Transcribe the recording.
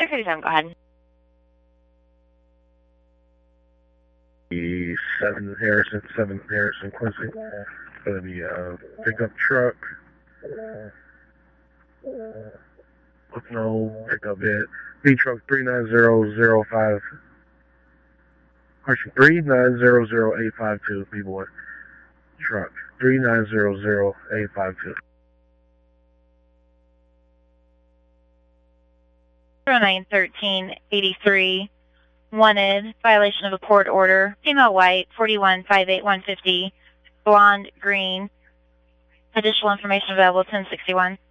637, go ahead. 7 Harrison Quincy. Gonna be a pickup truck with no pickup bed. B truck 39005. Actually, 3900852. B boy. Truck 3900852. 091383. Wanted, violation of a court order. Female white, 4158150. Blonde green. Additional information available 1061.